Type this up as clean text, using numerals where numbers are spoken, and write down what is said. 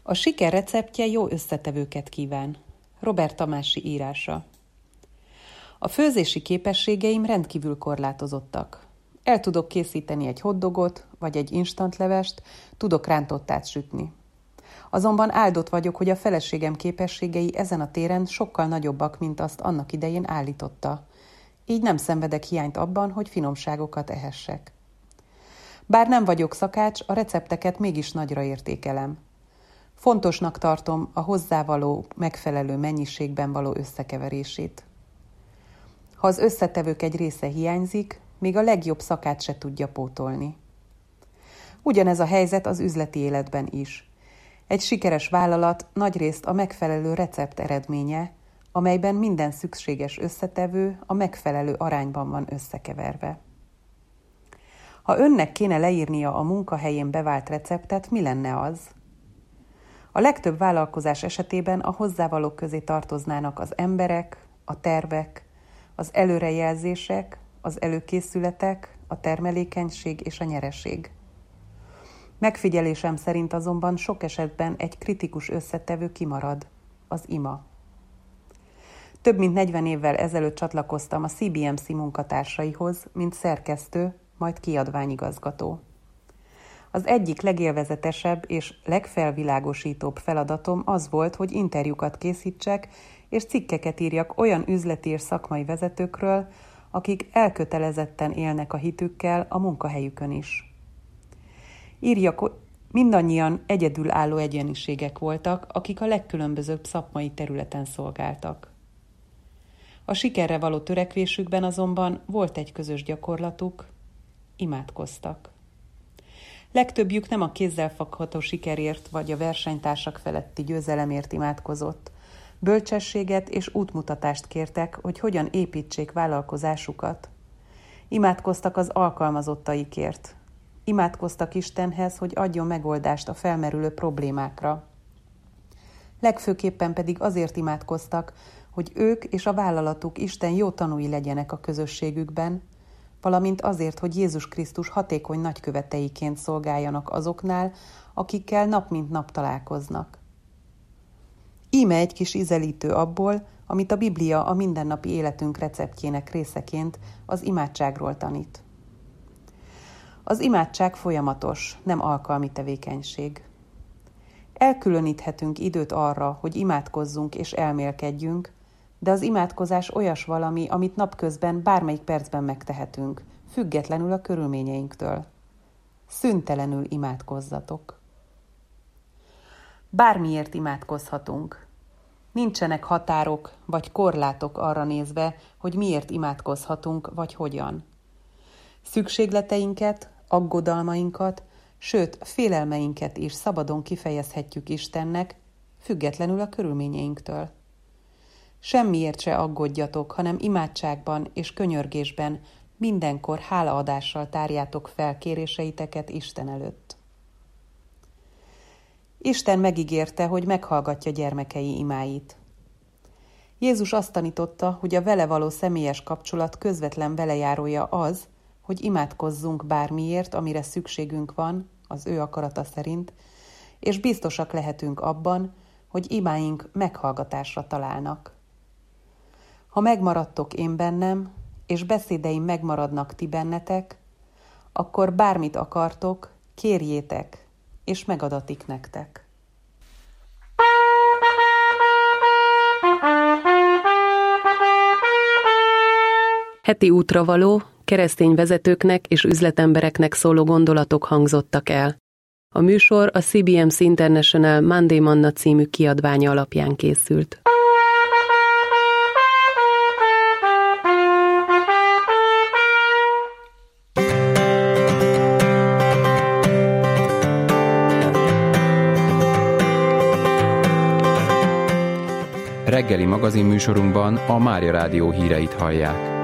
A siker receptje jó összetevőket kíván. Robert Tamási írása. A főzési képességeim rendkívül korlátozottak. El tudok készíteni egy hotdogot, vagy egy instantlevest, tudok rántottát sütni. Azonban áldott vagyok, hogy a feleségem képességei ezen a téren sokkal nagyobbak, mint azt annak idején állította. Így nem szenvedek hiányt abban, hogy finomságokat ehessek. Bár nem vagyok szakács, a recepteket mégis nagyra értékelem. Fontosnak tartom a hozzávaló megfelelő mennyiségben való összekeverését. Ha az összetevők egy része hiányzik, még a legjobb szakács se tudja pótolni. Ugyanez a helyzet az üzleti életben is. Egy sikeres vállalat nagyrészt a megfelelő recept eredménye, amelyben minden szükséges összetevő a megfelelő arányban van összekeverve. Ha önnek kéne leírnia a munkahelyén bevált receptet, mi lenne az? A legtöbb vállalkozás esetében a hozzávalók közé tartoznának az emberek, a tervek, az előrejelzések, az előkészületek, a termelékenység és a nyereség. Megfigyelésem szerint azonban sok esetben egy kritikus összetevő kimarad, az ima. Több mint 40 évvel ezelőtt csatlakoztam a CBMC munkatársaihoz, mint szerkesztő, majd kiadványigazgató. Az egyik legélvezetesebb és legfelvilágosítóbb feladatom az volt, hogy interjúkat készítsek, és cikkeket írjak olyan üzleti és szakmai vezetőkről, akik elkötelezetten élnek a hitükkel a munkahelyükön is. Mindannyian egyedülálló egyéniségek voltak, akik a legkülönbözőbb szakmai területen szolgáltak. A sikerre való törekvésükben azonban volt egy közös gyakorlatuk, imádkoztak. Legtöbbjük nem a kézzelfogható sikerért vagy a versenytársak feletti győzelemért imádkozott. Bölcsességet és útmutatást kértek, hogy hogyan építsék vállalkozásukat. Imádkoztak az alkalmazottaikért. Imádkoztak Istenhez, hogy adjon megoldást a felmerülő problémákra. Legfőképpen pedig azért imádkoztak, hogy ők és a vállalatuk Isten jó tanúi legyenek a közösségükben, valamint azért, hogy Jézus Krisztus hatékony nagyköveteiként szolgáljanak azoknál, akikkel nap mint nap találkoznak. Íme egy kis ízelítő abból, amit a Biblia a mindennapi életünk receptjének részeként az imádságról tanít. Az imádság folyamatos, nem alkalmi tevékenység. Elkülöníthetünk időt arra, hogy imádkozzunk és elmélkedjünk, de az imádkozás olyas valami, amit napközben bármelyik percben megtehetünk, függetlenül a körülményeinktől. Szüntelenül imádkozzatok. Bármiért imádkozhatunk. Nincsenek határok vagy korlátok arra nézve, hogy miért imádkozhatunk vagy hogyan. Szükségleteinket, aggodalmainkat, sőt, félelmeinket is szabadon kifejezhetjük Istennek, függetlenül a körülményeinktől. Semmiért se aggódjatok, hanem imádságban és könyörgésben mindenkor hálaadással tárjátok fel kéréseiteket Isten előtt. Isten megígérte, hogy meghallgatja gyermekei imáit. Jézus azt tanította, hogy a vele való személyes kapcsolat közvetlen velejárója az, hogy imádkozzunk bármiért, amire szükségünk van, az ő akarata szerint, és biztosak lehetünk abban, hogy imáink meghallgatásra találnak. Ha megmaradtok én bennem, és beszédeim megmaradnak ti bennetek, akkor bármit akartok, kérjétek, és megadatik nektek. Heti útravaló, keresztény vezetőknek és üzletembereknek szóló gondolatok hangzottak el. A műsor a CBMC International Monday Manna című kiadványa alapján készült. Reggeli magazinműsorunkban a Mária Rádió híreit hallják.